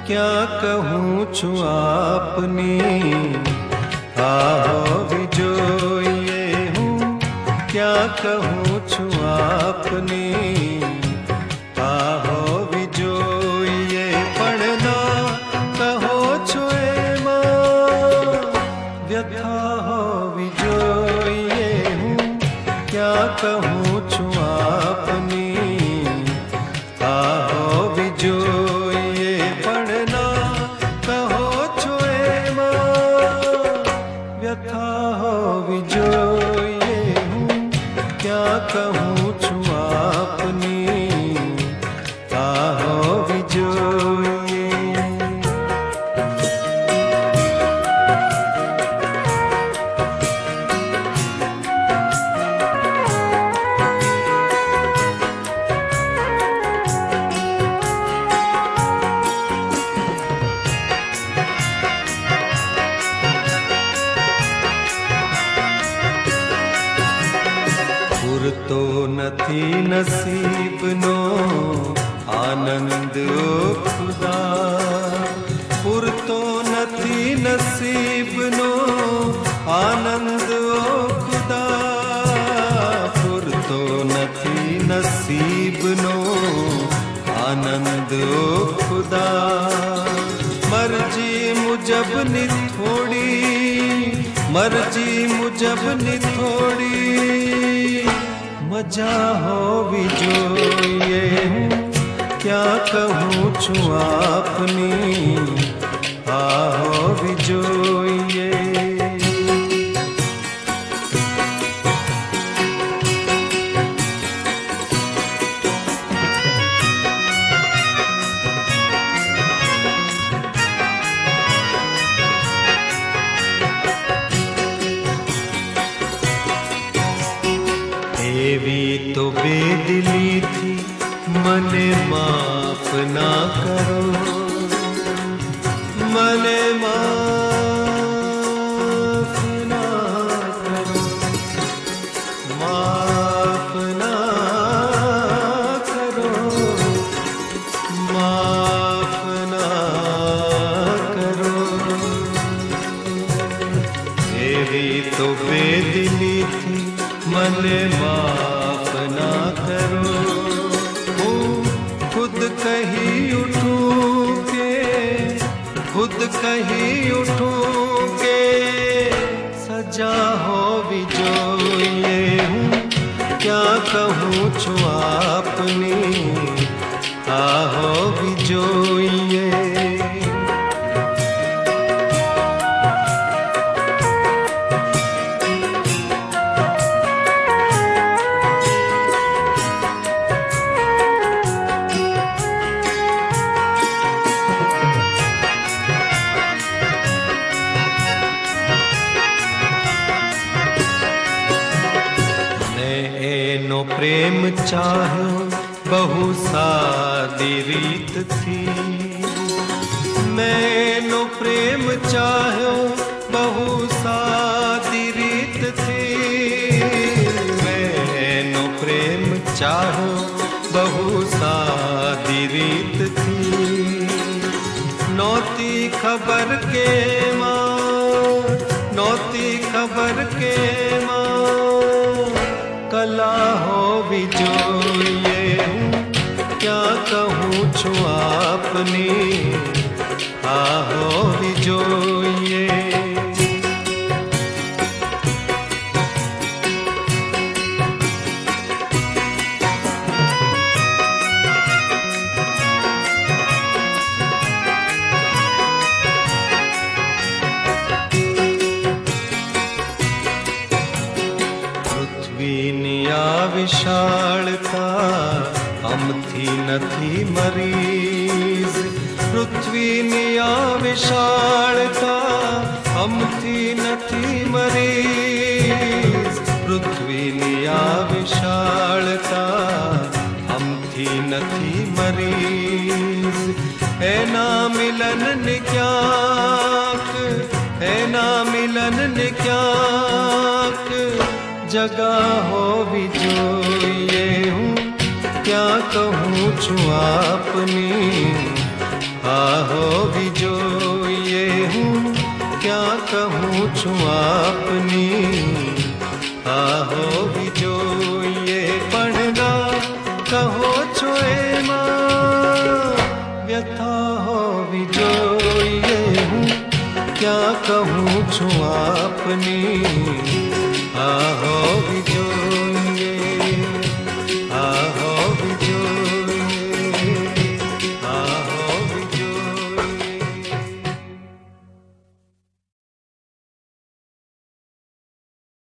क्या कहूँ छु आपनी, आहो विजोइए हूँ। क्या कहूँ छु आपनी, आहो विजोइए। पढ़ना कहो छु एमा व्यथा हो विजोइए हूँ। क्या कहूँ छु आपनी, आहो विजोइए। पढ़ना कहो छु एमा व्यथा हो विजोइए हूँ। क्या कहूँ छु आपनी, आहो विजोइए। तो नथी नसीबनो आनंद ओ खुदा, पुरतो नथी नसीबनो आनंद ओ खुदा। पुरतो नथी नसीबनो आनंद ओ खुदा। मर्जी मुजब नि थोड़ी, मर्जी मुजब नि थोड़ी मजा हो विजोइए हूँ। क्या कहूँ छु आपनी, आहो विजोइए। एवी तो बेदिली थी मने माफ ना करो, मने माफ ना करो, माफ ना करो, माफ ना करो। एवी तो बेदिली थी मने माफ ना करो। खुद कहीं उठूं के, खुद कहीं उठूं के सजा हो विजोइए हूँ। क्या कहूँ छु आपनी, आहो विजोइए। एनो प्रेम चाहो बहु सादी रीत थी, मैनो प्रेम चाहो बहु सादी रीत थी। मैनो प्रेम चाहो बहु सादी रीत थी। नौती खबर के माँ, नौती खबर के माँ कला हो विजोइए हूँ। क्या कहूँ छु आपनी, आहो विजोइए। विशालता हमथी नथी मरीज। पृथ्वी निया विशालता हमथी नथी मरीज। पृथ्वी निया विशालता हमथी नथी मरीज। है ना मिलन निक्याक, है ना मिलन निक्याक जगह हो विजोइए हूँ। क्या कहूँ छु आपनी, आहो બાપની આ હોવી જો